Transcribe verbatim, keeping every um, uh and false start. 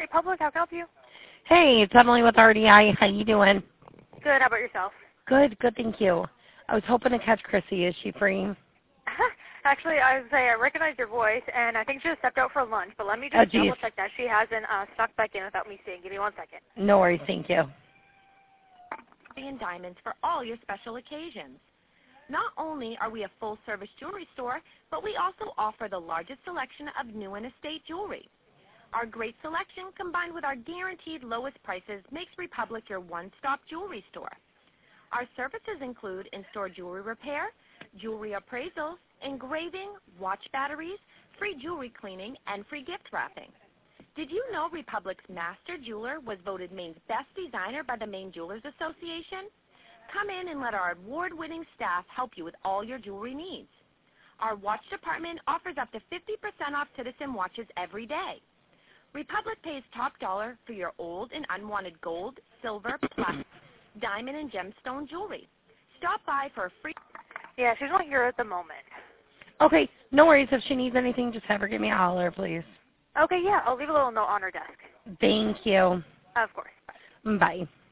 Republic, how can I help you? Hey, it's Emily with R D I. How you doing? Good, how about yourself? Good, good, thank you. I was hoping to catch Chrissy. Is she free? Actually, I would say I recognize your voice, and I think she just stepped out for lunch, but let me Oh, just geez. double check that. She hasn't uh, stuck back in without me seeing. Give me one second. No worries, thank you. And diamonds for all your special occasions. Not only are we a full-service jewelry store, but we also offer the largest selection of new and estate jewelry. Our great selection, combined with our guaranteed lowest prices, makes Republic your one-stop jewelry store. Our services include in-store jewelry repair, jewelry appraisals, engraving, watch batteries, free jewelry cleaning, and free gift wrapping. Did you know Republic's master jeweler was voted Maine's best designer by the Maine Jewelers Association? Come in and let our award-winning staff help you with all your jewelry needs. Our watch department offers up to fifty percent off Citizen watches every day. Republic pays top dollar for your old and unwanted gold, silver, platinum, diamond, and gemstone jewelry. Stop by for a free... Yeah, she's not here at the moment. Okay, no worries. If she needs anything, just have her give me a holler, please. Okay, yeah, I'll leave a little note on her desk. Thank you. Of course. Bye.